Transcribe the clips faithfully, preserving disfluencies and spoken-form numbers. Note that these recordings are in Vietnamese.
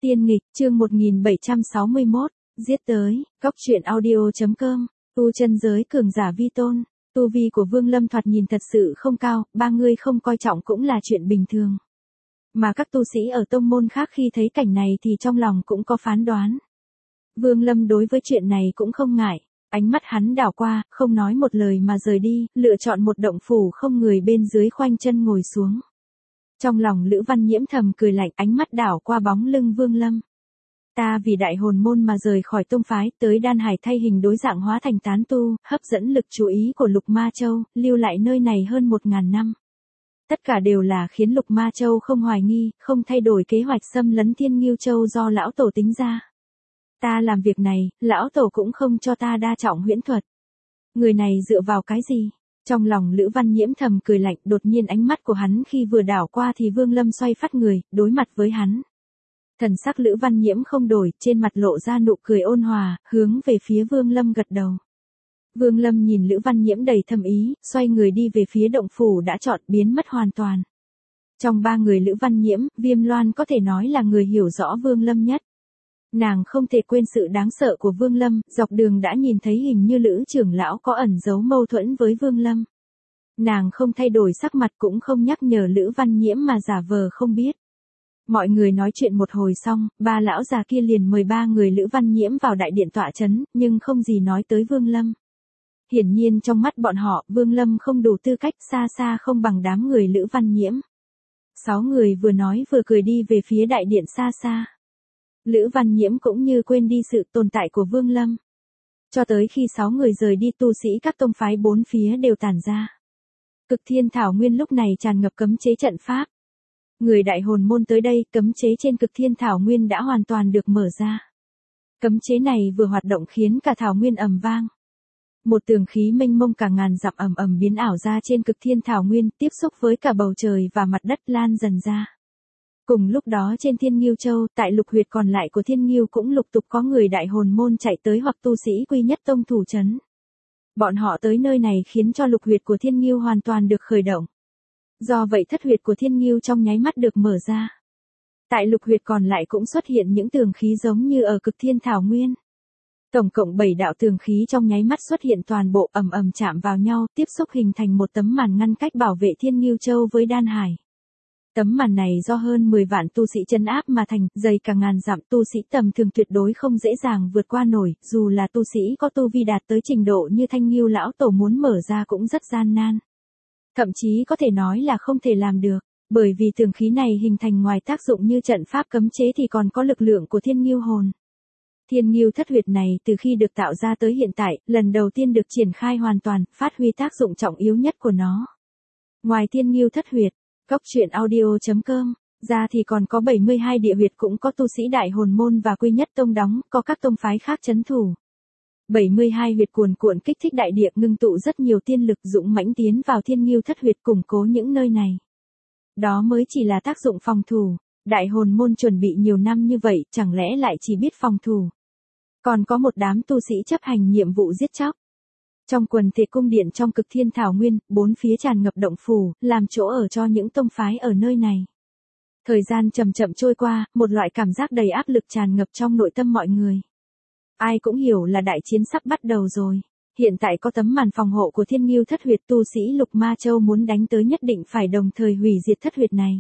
Tiên nghịch, chương một nghìn bảy trăm sáu mươi mốt, giết tới, góc truyện audio.com, tu chân giới cường giả vi tôn, tu vi của Vương Lâm thoạt nhìn thật sự không cao, ba người không coi trọng cũng là chuyện bình thường. Mà các tu sĩ ở tông môn khác khi thấy cảnh này thì trong lòng cũng có phán đoán. Vương Lâm đối với chuyện này cũng không ngại, ánh mắt hắn đảo qua, không nói một lời mà rời đi, lựa chọn một động phủ không người bên dưới khoanh chân ngồi xuống. Trong lòng Lữ Văn Nhiễm thầm cười lạnh, ánh mắt đảo qua bóng lưng Vương Lâm. Ta vì đại hồn môn mà rời khỏi tông phái, tới Đan Hải thay hình đối dạng hóa thành tán tu, hấp dẫn lực chú ý của Lục Ma Châu, lưu lại nơi này hơn một ngàn năm. Tất cả đều là khiến Lục Ma Châu không hoài nghi, không thay đổi kế hoạch xâm lấn Thiên Ngưu Châu do lão tổ tính ra. Ta làm việc này, lão tổ cũng không cho ta đa trọng huyễn thuật. Người này dựa vào cái gì? Trong lòng Lữ Văn Nhiễm thầm cười lạnh, đột nhiên ánh mắt của hắn khi vừa đảo qua thì Vương Lâm xoay phát người, đối mặt với hắn. Thần sắc Lữ Văn Nhiễm không đổi, trên mặt lộ ra nụ cười ôn hòa, hướng về phía Vương Lâm gật đầu. Vương Lâm nhìn Lữ Văn Nhiễm đầy thâm ý, xoay người đi về phía động phủ đã chọn, biến mất hoàn toàn. Trong ba người Lữ Văn Nhiễm, Viêm Loan có thể nói là người hiểu rõ Vương Lâm nhất. Nàng không thể quên sự đáng sợ của Vương Lâm, dọc đường đã nhìn thấy hình như Lữ trưởng lão có ẩn giấu mâu thuẫn với Vương Lâm. Nàng không thay đổi sắc mặt cũng không nhắc nhở Lữ Văn Nhiễm mà giả vờ không biết. Mọi người nói chuyện một hồi xong, ba lão già kia liền mời ba người Lữ Văn Nhiễm vào đại điện tọa chấn, nhưng không gì nói tới Vương Lâm. Hiển nhiên trong mắt bọn họ, Vương Lâm không đủ tư cách, xa xa không bằng đám người Lữ Văn Nhiễm. Sáu người vừa nói vừa cười đi về phía đại điện xa xa. Lữ Văn Nhiễm cũng như quên đi sự tồn tại của Vương Lâm. Cho tới khi sáu người rời đi, tu sĩ các tông phái bốn phía đều tản ra. Cực Thiên Thảo Nguyên lúc này tràn ngập cấm chế trận pháp. Người đại hồn môn tới đây, cấm chế trên Cực Thiên Thảo Nguyên đã hoàn toàn được mở ra. Cấm chế này vừa hoạt động khiến cả Thảo Nguyên ầm vang. Một tường khí mênh mông cả ngàn dặm ầm ầm biến ảo ra trên Cực Thiên Thảo Nguyên, tiếp xúc với cả bầu trời và mặt đất lan dần ra. Cùng lúc đó trên Thiên Ngưu Châu, tại lục huyệt còn lại của Thiên Ngưu cũng lục tục có người đại hồn môn chạy tới hoặc tu sĩ Quy Nhất Tông thủ trấn. Bọn họ tới nơi này khiến cho lục huyệt của Thiên Ngưu hoàn toàn được khởi động. Do vậy thất huyệt của Thiên Ngưu trong nháy mắt được mở ra. Tại lục huyệt còn lại cũng xuất hiện những tường khí giống như ở Cực Thiên Thảo Nguyên. Tổng cộng bảy đạo tường khí trong nháy mắt xuất hiện toàn bộ ầm ầm chạm vào nhau, tiếp xúc hình thành một tấm màn ngăn cách bảo vệ Thiên Ngưu Châu với Đan Hải. Tấm màn này do hơn mười vạn tu sĩ trấn áp mà thành, dày cả ngàn dặm, tu sĩ tầm thường tuyệt đối không dễ dàng vượt qua nổi, dù là tu sĩ có tu vi đạt tới trình độ như Thanh Ngưu lão tổ muốn mở ra cũng rất gian nan. Thậm chí có thể nói là không thể làm được, bởi vì tường khí này hình thành ngoài tác dụng như trận pháp cấm chế thì còn có lực lượng của Thiên Ngưu hồn. Thiên Ngưu thất huyệt này từ khi được tạo ra tới hiện tại, lần đầu tiên được triển khai hoàn toàn, phát huy tác dụng trọng yếu nhất của nó. Ngoài Thiên Ngưu thất huyệt, góc truyện audio.com, ra thì còn có bảy mươi hai địa huyệt cũng có tu sĩ đại hồn môn và Quy Nhất Tông đóng, có các tông phái khác trấn thủ. bảy mươi hai huyệt cuồn cuộn kích thích đại địa, ngưng tụ rất nhiều tiên lực dũng mãnh tiến vào Thiên Ngưu thất huyệt củng cố những nơi này. Đó mới chỉ là tác dụng phòng thủ, đại hồn môn chuẩn bị nhiều năm như vậy, chẳng lẽ lại chỉ biết phòng thủ. Còn có một đám tu sĩ chấp hành nhiệm vụ giết chóc. Trong quần thể cung điện trong Cực Thiên Thảo Nguyên, bốn phía tràn ngập động phủ, làm chỗ ở cho những tông phái ở nơi này. Thời gian chậm chậm trôi qua, một loại cảm giác đầy áp lực tràn ngập trong nội tâm mọi người. Ai cũng hiểu là đại chiến sắp bắt đầu rồi. Hiện tại có tấm màn phòng hộ của Thiên Ngưu thất huyệt, tu sĩ Lục Ma Châu muốn đánh tới nhất định phải đồng thời hủy diệt thất huyệt này.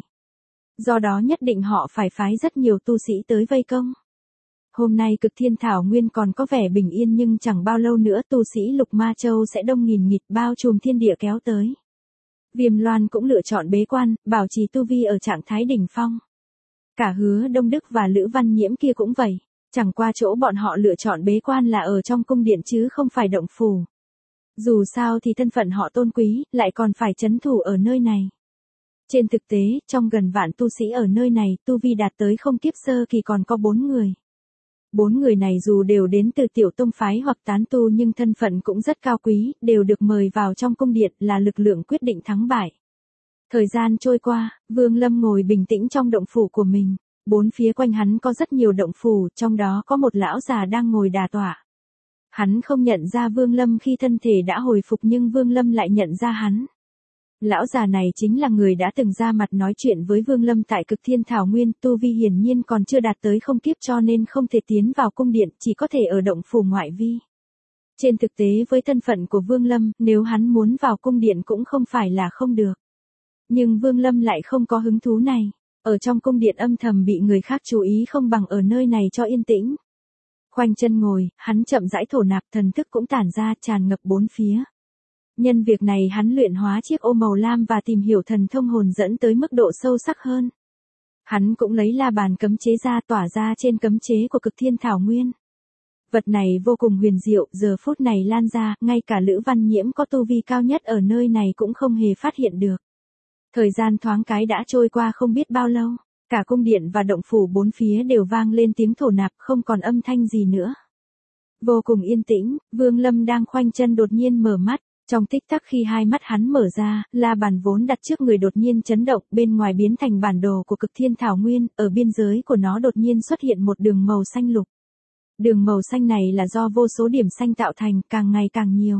Do đó nhất định họ phải phái rất nhiều tu sĩ tới vây công. Hôm nay Cực Thiên Thảo Nguyên còn có vẻ bình yên nhưng chẳng bao lâu nữa tu sĩ Lục Ma Châu sẽ đông nghìn nghịt bao trùm thiên địa kéo tới. Viêm Loan cũng lựa chọn bế quan, bảo trì tu vi ở trạng thái đỉnh phong. Cả Hứa Đông Đức và Lữ Văn Nhiễm kia cũng vậy, chẳng qua chỗ bọn họ lựa chọn bế quan là ở trong cung điện chứ không phải động phủ. Dù sao thì thân phận họ tôn quý, lại còn phải trấn thủ ở nơi này. Trên thực tế, trong gần vạn tu sĩ ở nơi này, tu vi đạt tới không kiếp sơ kỳ còn có bốn người. Bốn người này dù đều đến từ tiểu tông phái hoặc tán tu nhưng thân phận cũng rất cao quý, đều được mời vào trong cung điện là lực lượng quyết định thắng bại. Thời gian trôi qua, Vương Lâm ngồi bình tĩnh trong động phủ của mình, bốn phía quanh hắn có rất nhiều động phủ, trong đó có một lão già đang ngồi đà tọa. Hắn không nhận ra Vương Lâm khi thân thể đã hồi phục nhưng Vương Lâm lại nhận ra hắn. Lão già này chính là người đã từng ra mặt nói chuyện với Vương Lâm tại Cực Thiên Thảo Nguyên, tu vi hiển nhiên còn chưa đạt tới không kiếp cho nên không thể tiến vào cung điện, chỉ có thể ở động phủ ngoại vi. Trên thực tế với thân phận của Vương Lâm, nếu hắn muốn vào cung điện cũng không phải là không được. Nhưng Vương Lâm lại không có hứng thú này. Ở trong cung điện âm thầm bị người khác chú ý không bằng ở nơi này cho yên tĩnh. Khoanh chân ngồi, hắn chậm rãi thổ nạp, thần thức cũng tản ra tràn ngập bốn phía. Nhân việc này hắn luyện hóa chiếc ô màu lam và tìm hiểu thần thông hồn dẫn tới mức độ sâu sắc hơn. Hắn cũng lấy la bàn cấm chế ra tỏa ra trên cấm chế của Cực Thiên Thảo Nguyên. Vật này vô cùng huyền diệu, giờ phút này lan ra, ngay cả Lữ Văn Nhiễm có tu vi cao nhất ở nơi này cũng không hề phát hiện được. Thời gian thoáng cái đã trôi qua không biết bao lâu, cả cung điện và động phủ bốn phía đều vang lên tiếng thổ nạp, không còn âm thanh gì nữa. Vô cùng yên tĩnh, Vương Lâm đang khoanh chân đột nhiên mở mắt, trong tích tắc khi hai mắt hắn mở ra, la bàn vốn đặt trước người đột nhiên chấn động, bên ngoài biến thành bản đồ của Cực Thiên Thảo Nguyên, ở biên giới của nó đột nhiên xuất hiện một đường màu xanh lục. Đường màu xanh này là do vô số điểm xanh tạo thành, càng ngày càng nhiều.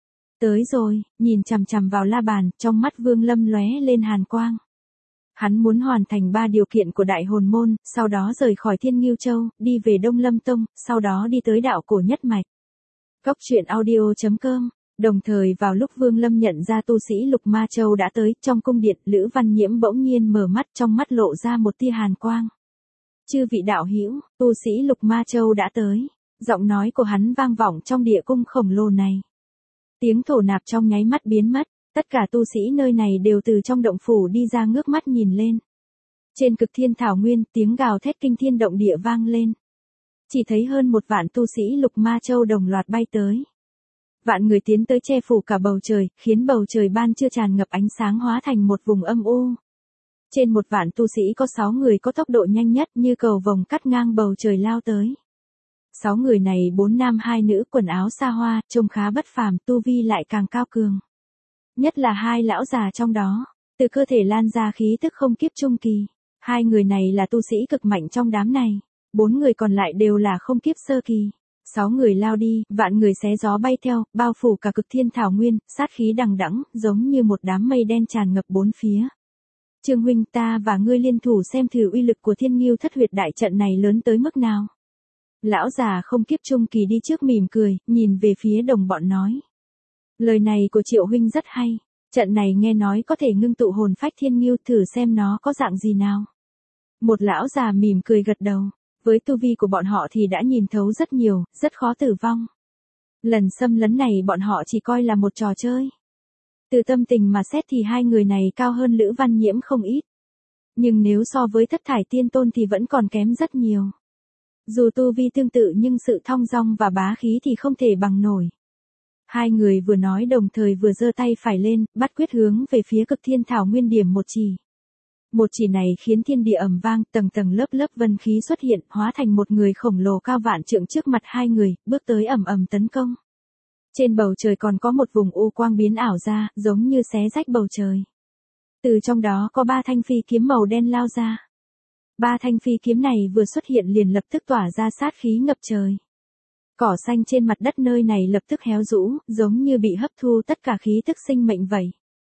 Tới rồi, nhìn chằm chằm vào la bàn, trong mắt Vương Lâm lóe lên hàn quang. Hắn muốn hoàn thành ba điều kiện của Đại Hồn Môn, sau đó rời khỏi Thiên Ngưu Châu, đi về Đông Lâm Tông, sau đó đi tới đạo cổ nhất mạch. Cốc truyện audio chấm com. Đồng thời vào lúc Vương Lâm nhận ra tu sĩ Lục Ma Châu đã tới, trong cung điện, Lữ Văn Nhiễm bỗng nhiên mở mắt, trong mắt lộ ra một tia hàn quang. Chư vị đạo hữu, tu sĩ Lục Ma Châu đã tới. Giọng nói của hắn vang vọng trong địa cung khổng lồ này. Tiếng thổ nạp trong nháy mắt biến mất, tất cả tu sĩ nơi này đều từ trong động phủ đi ra ngước mắt nhìn lên. Trên Cực Thiên Thảo Nguyên, tiếng gào thét kinh thiên động địa vang lên. Chỉ thấy hơn một vạn tu sĩ Lục Ma Châu đồng loạt bay tới. Vạn người tiến tới che phủ cả bầu trời, khiến bầu trời ban trưa tràn ngập ánh sáng hóa thành một vùng âm u. Trên một vạn tu sĩ có sáu người có tốc độ nhanh nhất như cầu vồng cắt ngang bầu trời lao tới. Sáu người này bốn nam hai nữ, quần áo xa hoa, trông khá bất phàm, tu vi lại càng cao cường. Nhất là hai lão già trong đó, từ cơ thể lan ra khí tức không kiếp trung kỳ. Hai người này là tu sĩ cực mạnh trong đám này, bốn người còn lại đều là không kiếp sơ kỳ. Sáu người lao đi, vạn người xé gió bay theo, bao phủ cả Cực Thiên Thảo Nguyên, sát khí đằng đẵng, giống như một đám mây đen tràn ngập bốn phía. Trương huynh, ta và ngươi liên thủ xem thử uy lực của Thiên Ngưu Thất Huyệt đại trận này lớn tới mức nào. Lão già không kiếp trung kỳ đi trước mỉm cười, nhìn về phía đồng bọn nói. Lời này của Triệu huynh rất hay, trận này nghe nói có thể ngưng tụ hồn phách Thiên Ngưu, thử xem nó có dạng gì nào. Một lão già mỉm cười gật đầu. Với tu vi của bọn họ thì đã nhìn thấu rất nhiều, rất khó tử vong. Lần xâm lấn này bọn họ chỉ coi là một trò chơi. Từ tâm tình mà xét thì hai người này cao hơn Lữ Văn Nhiễm không ít. Nhưng nếu so với Thất Thải Tiên Tôn thì vẫn còn kém rất nhiều. Dù tu vi tương tự nhưng sự thong dong và bá khí thì không thể bằng nổi. Hai người vừa nói đồng thời vừa giơ tay phải lên, bắt quyết hướng về phía Cực Thiên Thảo Nguyên điểm một chỉ. Một chỉ này khiến thiên địa ầm vang, tầng tầng lớp lớp vân khí xuất hiện, hóa thành một người khổng lồ cao vạn trượng trước mặt hai người, bước tới ầm ầm tấn công. Trên bầu trời còn có một vùng u quang biến ảo ra, giống như xé rách bầu trời. Từ trong đó có ba thanh phi kiếm màu đen lao ra. Ba thanh phi kiếm này vừa xuất hiện liền lập tức tỏa ra sát khí ngập trời. Cỏ xanh trên mặt đất nơi này lập tức héo rũ, giống như bị hấp thu tất cả khí tức sinh mệnh vậy.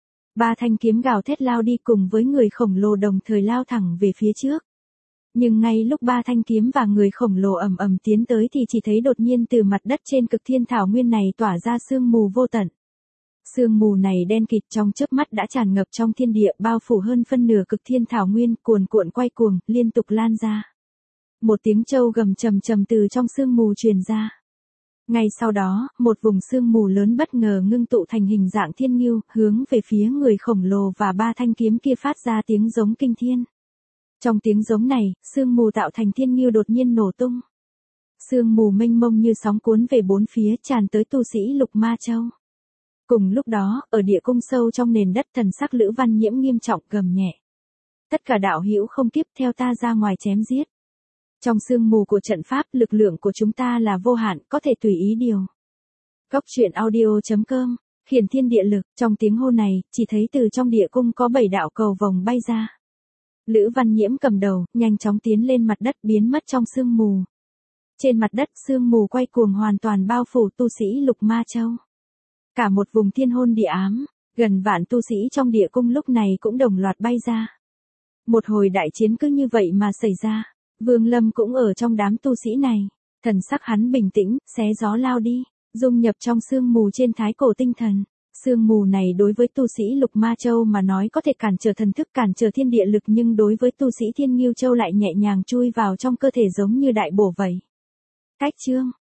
Ba thanh kiếm gào thét lao đi cùng với người khổng lồ đồng thời lao thẳng về phía trước. Nhưng ngay lúc ba thanh kiếm và người khổng lồ ầm ầm tiến tới thì chỉ thấy đột nhiên từ mặt đất trên Cực Thiên Thảo Nguyên này tỏa ra sương mù vô tận. Sương mù này đen kịt trong chớp mắt đã tràn ngập trong thiên địa, bao phủ hơn phân nửa Cực Thiên Thảo Nguyên, cuồn cuộn quay cuồng, liên tục lan ra. Một tiếng trâu gầm trầm trầm từ trong sương mù truyền ra. Ngay sau đó, một vùng sương mù lớn bất ngờ ngưng tụ thành hình dạng thiên ngưu, hướng về phía người khổng lồ và ba thanh kiếm kia phát ra tiếng giống kinh thiên. Trong tiếng giống này, sương mù tạo thành thiên ngưu đột nhiên nổ tung. Sương mù mênh mông như sóng cuốn về bốn phía tràn tới tu sĩ Lục Ma Châu. Cùng lúc đó, ở địa cung sâu trong nền đất, thần sắc Lữ Văn Nhiễm nghiêm trọng gầm nhẹ. Tất cả đạo hữu không kiếp theo ta ra ngoài chém giết. Trong sương mù của trận pháp, lực lượng của chúng ta là vô hạn, có thể tùy ý điều. Cốc truyện audio chấm com, hiển thiên địa lực, trong tiếng hô này, chỉ thấy từ trong địa cung có bảy đạo cầu vồng bay ra. Lữ Văn Nhiễm cầm đầu, nhanh chóng tiến lên mặt đất biến mất trong sương mù. Trên mặt đất, sương mù quay cuồng hoàn toàn bao phủ tu sĩ Lục Ma Châu. Cả một vùng thiên hôn địa ám, Gần vạn tu sĩ trong địa cung lúc này cũng đồng loạt bay ra. Một hồi đại chiến cứ như vậy mà xảy ra. Vương Lâm cũng ở trong đám tu sĩ này. Thần sắc hắn bình tĩnh, xé gió lao đi, dung nhập trong sương mù trên thái cổ tinh thần. Sương mù này đối với tu sĩ Lục Ma Châu mà nói có thể cản trở thần thức, cản trở thiên địa lực, nhưng đối với tu sĩ Thiên Ngưu Châu lại nhẹ nhàng chui vào trong cơ thể giống như đại bổ vậy. Cách chương